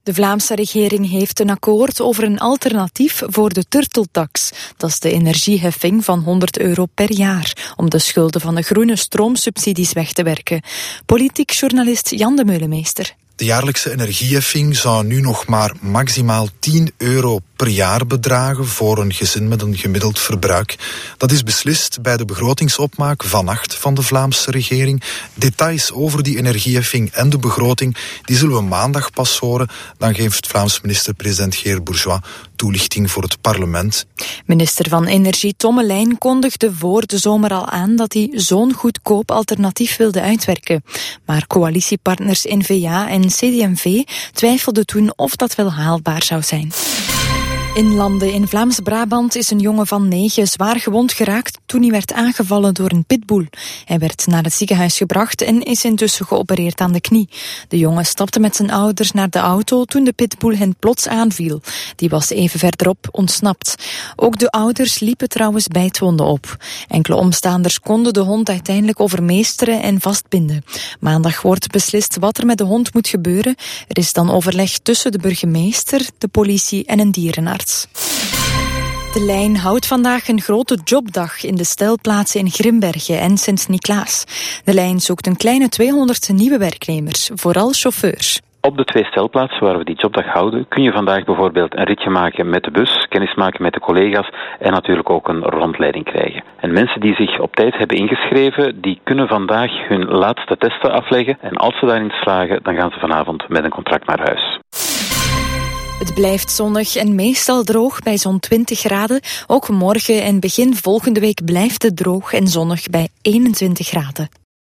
De Vlaamse regering heeft een akkoord over een alternatief voor de turteltax. Dat is de energieheffing van €100 per jaar, om de schulden van de groene stroomsubsidies weg te werken. Politiek journalist Jan de Meulemeester. De jaarlijkse energieheffing zou nu nog maar maximaal €10 per jaar bedragen voor een gezin met een gemiddeld verbruik. Dat is beslist bij de begrotingsopmaak vannacht van de Vlaamse regering. Details over die energieheffing en de begroting, die zullen we maandag pas horen. Dan geeft Vlaams minister-president Geert Bourgeois toelichting voor het parlement. Minister van Energie Tomme Lijn kondigde voor de zomer al aan dat hij zo'n goedkoop alternatief wilde uitwerken. Maar coalitiepartners N-VA en CD&V twijfelden toen of dat wel haalbaar zou zijn. In Landen in Vlaams-Brabant is een jongen van 9 zwaar gewond geraakt toen hij werd aangevallen door een pitbull. Hij werd naar het ziekenhuis gebracht en is intussen geopereerd aan de knie. De jongen stapte met zijn ouders naar de auto toen de pitbull hen plots aanviel. Die was even verderop ontsnapt. Ook de ouders liepen trouwens bijtwonden op. Enkele omstaanders konden de hond uiteindelijk overmeesteren en vastbinden. Maandag wordt beslist wat er met de hond moet gebeuren. Er is dan overleg tussen de burgemeester, de politie en een dierenarts. De Lijn houdt vandaag een grote jobdag in de stelplaatsen in Grimbergen en Sint-Niklaas. De Lijn zoekt een kleine 200 nieuwe werknemers, vooral chauffeurs. Op de 2 stelplaatsen waar we die jobdag houden, kun je vandaag bijvoorbeeld een ritje maken met de bus, kennismaken met de collega's en natuurlijk ook een rondleiding krijgen. En mensen die zich op tijd hebben ingeschreven, die kunnen vandaag hun laatste testen afleggen. En als ze daarin slagen, dan gaan ze vanavond met een contract naar huis. Het blijft zonnig en meestal droog bij zo'n 20 graden. Ook morgen en begin volgende week blijft het droog en zonnig bij 21 graden.